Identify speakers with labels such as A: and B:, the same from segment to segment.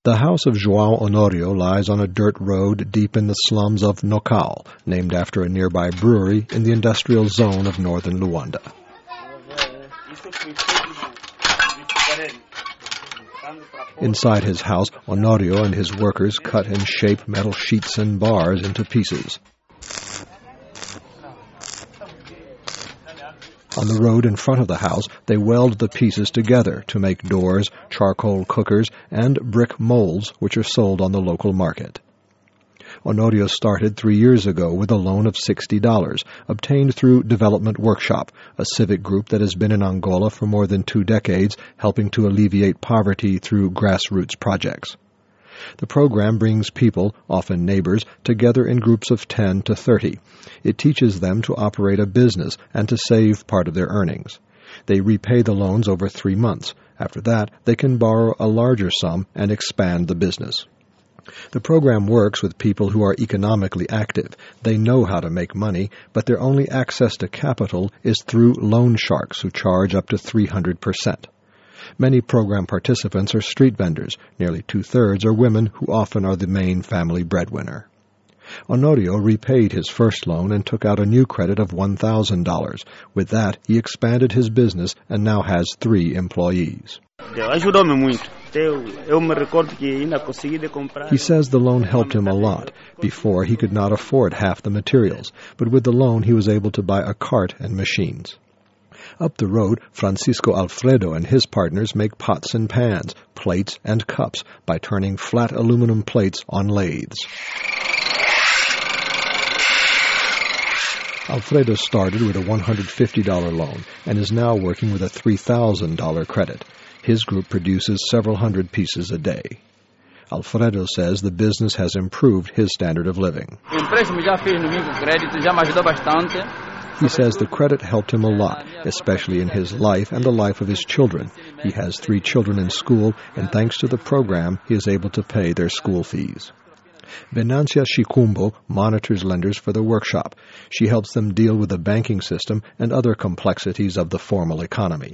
A: The house of João Honorio lies on a dirt road deep in the slums of Nocao, named after a nearby brewery in the industrial zone of northern Luanda. Inside his house, Honorio and his workers cut and shape metal sheets and bars into pieces. On the road in front of the house, they weld the pieces together to make doors, charcoal cookers, and brick molds, which are sold on the local market. Honorio started 3 years ago with a loan of $60, obtained through Development Workshop, a civic group that has been in Angola for more than 2 decades, helping to alleviate poverty through grassroots projects. The program brings people, often neighbors, together in groups of 10 to 30. It teaches them to operate a business and to save part of their earnings. They repay the loans over 3 months. After that, they can borrow a larger sum and expand the business. The program works with people who are economically active. They know how to make money, but their only access to capital is through loan sharks who charge up to 300%. Many program participants are street vendors. Nearly 2/3 are women who often are the main family breadwinner. Honorio repaid his first loan and took out a new credit of $1,000. With that, he expanded his business and now has 3 employees. He says the loan helped him a lot. Before, he could not afford half the materials, but with the loan he was able to buy a cart and machines. Up the road, Francisco Alfredo and his partners make pots and pans, plates and cups by turning flat aluminum plates on lathes. Alfredo started with a $150 loan and is now working with a $3,000 credit. His group produces several hundred pieces a day. Alfredo says the business has improved his standard of living. He says the credit helped him a lot, especially in his life and the life of his children. He has 3 children in school, and thanks to the program, he is able to pay their school fees. Venantia Shikumbo monitors lenders for the workshop. She helps them deal with the banking system and other complexities of the formal economy.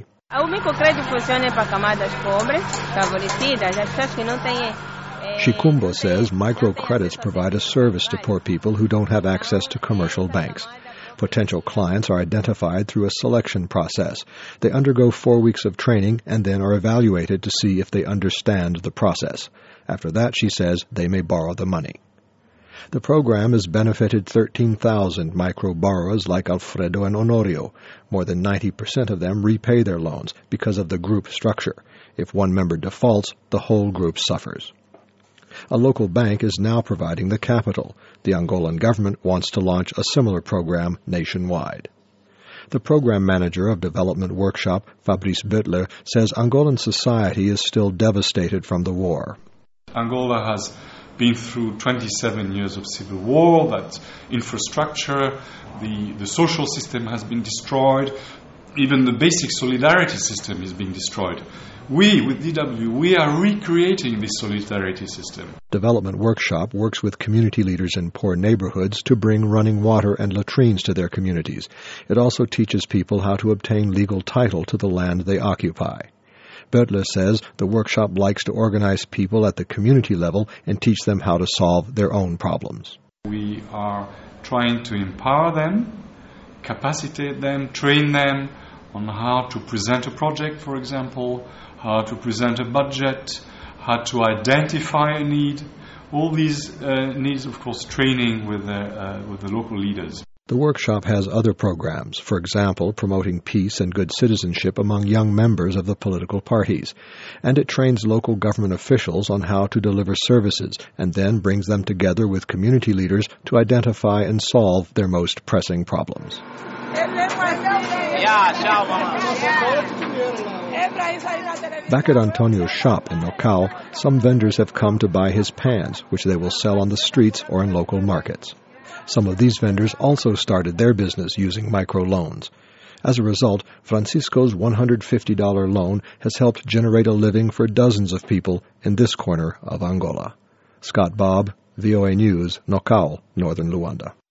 A: Shikumbo says microcredits provide a service to poor people who don't have access to commercial banks. Potential clients are identified through a selection process. They undergo 4 weeks of training and then are evaluated to see if they understand the process. After that, she says, they may borrow the money. The program has benefited 13,000 micro-borrowers like Alfredo and Honorio. More than 90% of them repay their loans because of the group structure. If one member defaults, the whole group suffers. A local bank is now providing the capital. The Angolan government wants to launch a similar program nationwide. The program manager of Development Workshop, Fabrice Butler, says Angolan society is still devastated from the war.
B: Angola has been through 27 years of civil war, that infrastructure, the social system has been destroyed, even the basic solidarity system is being destroyed. We, with DW, we are recreating this solidarity system.
A: Development Workshop works with community leaders in poor neighborhoods to bring running water and latrines to their communities. It also teaches people how to obtain legal title to the land they occupy. Butler says the workshop likes to organize people at the community level and teach them how to solve their own problems.
B: We are trying to empower them, capacitate them, train them on how to present a project, for example, how to present a budget, how to identify a need. All these needs, of course, training with the local leaders.
A: The workshop has other programs, for example, promoting peace and good citizenship among young members of the political parties. And it trains local government officials on how to deliver services and then brings them together with community leaders to identify and solve their most pressing problems. Back at Antonio's shop in Nocao, some vendors have come to buy his pans, which they will sell on the streets or in local markets. Some of these vendors also started their business using microloans. As a result, Francisco's $150 loan has helped generate a living for dozens of people in this corner of Angola. Scott Bobb, VOA News, Nocao, Northern Luanda.